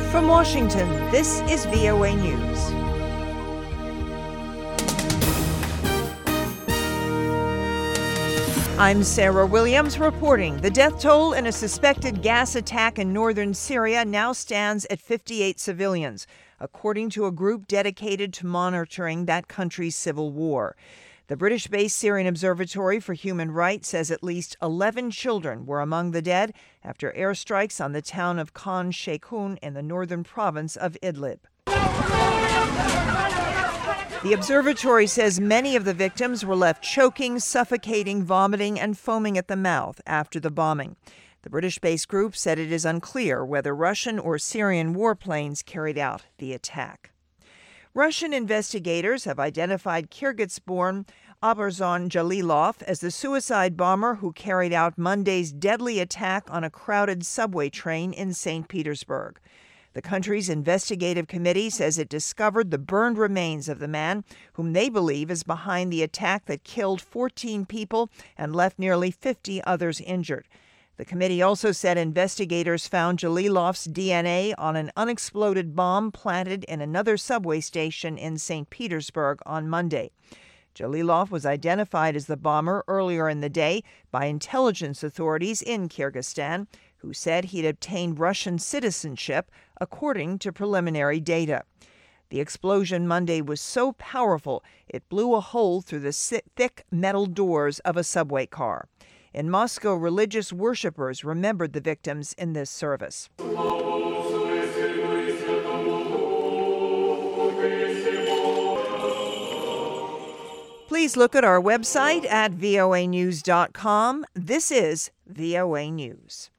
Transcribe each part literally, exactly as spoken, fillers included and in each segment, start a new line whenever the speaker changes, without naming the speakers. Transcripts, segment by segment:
From Washington, this is V O A News. I'm Sarah Williams reporting. The death toll in a suspected gas attack in northern Syria now stands at fifty-eight civilians, according to a group dedicated to monitoring that country's civil war. The British-based Syrian Observatory for Human Rights says at least eleven children were among the dead after airstrikes on the town of Khan Sheikhoun in the northern province of Idlib. The observatory says many of the victims were left choking, suffocating, vomiting, and foaming at the mouth after the bombing. The British-based group said it is unclear whether Russian or Syrian warplanes carried out the attack. Russian investigators have identified Kyrgyz-born Abarzon Jalilov as the suicide bomber who carried out Monday's deadly attack on a crowded subway train in Saint Petersburg. The country's investigative committee says it discovered the burned remains of the man whom they believe is behind the attack that killed fourteen people and left nearly fifty others injured. The committee also said investigators found Jalilov's D N A on an unexploded bomb planted in another subway station in Saint Petersburg on Monday. Jalilov was identified as the bomber earlier in the day by intelligence authorities in Kyrgyzstan, who said he'd obtained Russian citizenship, according to preliminary data. The explosion Monday was so powerful it blew a hole through the thick metal doors of a subway car. In Moscow, religious worshippers remembered the victims in this service. Please look at our website at V O A news dot com. This is V O A News.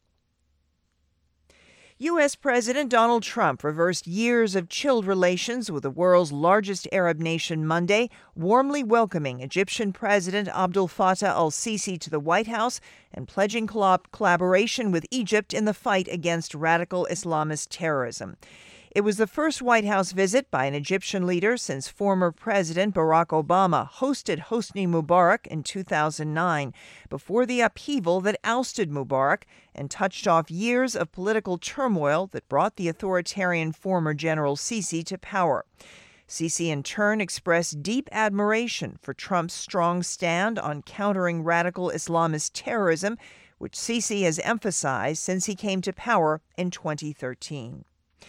U S. President Donald Trump reversed years of chilled relations with the world's largest Arab nation Monday, warmly welcoming Egyptian President Abdel Fattah al-Sisi to the White House and pledging collab- collaboration with Egypt in the fight against radical Islamist terrorism. It was the first White House visit by an Egyptian leader since former President Barack Obama hosted Hosni Mubarak in two thousand nine, before the upheaval that ousted Mubarak and touched off years of political turmoil that brought the authoritarian former General Sisi to power. Sisi, in turn, expressed deep admiration for Trump's strong stand on countering radical Islamist terrorism, which Sisi has emphasized since he came to power in twenty thirteen.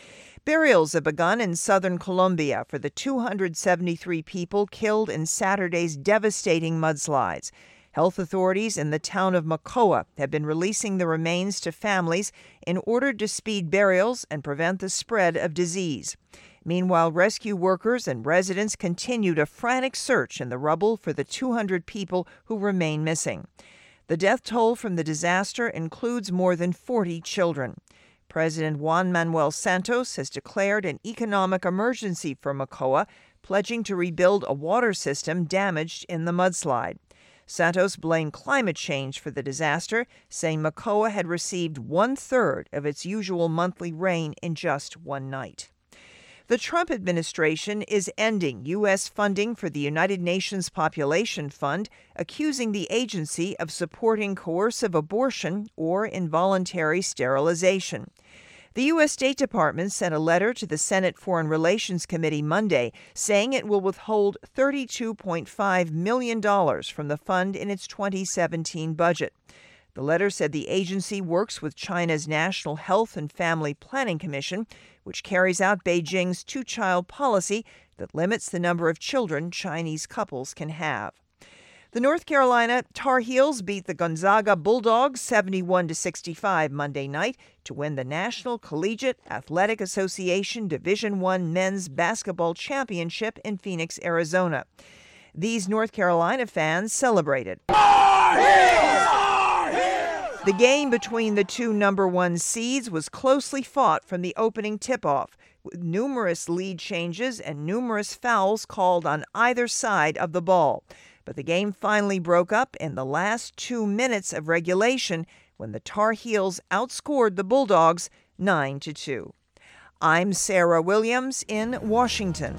Burials have begun in southern Colombia for the two hundred seventy-three people killed in Saturday's devastating mudslides. Health authorities in the town of Mocoa have been releasing the remains to families in order to speed burials and prevent the spread of disease. Meanwhile, rescue workers and residents continued a frantic search in the rubble for the two hundred people who remain missing. The death toll from the disaster includes more than forty children. President Juan Manuel Santos has declared an economic emergency for Mocoa, pledging to rebuild a water system damaged in the mudslide. Santos blamed climate change for the disaster, saying Mocoa had received one-third of its usual monthly rain in just one night. The Trump administration is ending U S funding for the United Nations Population Fund, accusing the agency of supporting coercive abortion or involuntary sterilization. The U S. State Department sent a letter to the Senate Foreign Relations Committee Monday saying it will withhold thirty-two point five million dollars from the fund in its twenty seventeen budget. The letter said the agency works with China's National Health and Family Planning Commission, which carries out Beijing's two-child policy that limits the number of children Chinese couples can have. The North Carolina Tar Heels beat the Gonzaga Bulldogs seventy-one to sixty-five Monday night to win the National Collegiate Athletic Association Division I Men's Basketball Championship in Phoenix, Arizona. These North Carolina fans celebrated. Tar Heels! Tar Heels! The game between the two number one seeds was closely fought from the opening tip-off, with numerous lead changes and numerous fouls called on either side of the ball. But the game finally broke up in the last two minutes of regulation when the Tar Heels outscored the Bulldogs nine to two. I'm Sarah Williams in Washington.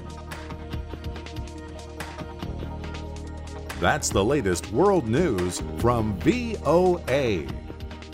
That's the latest world news from V O A.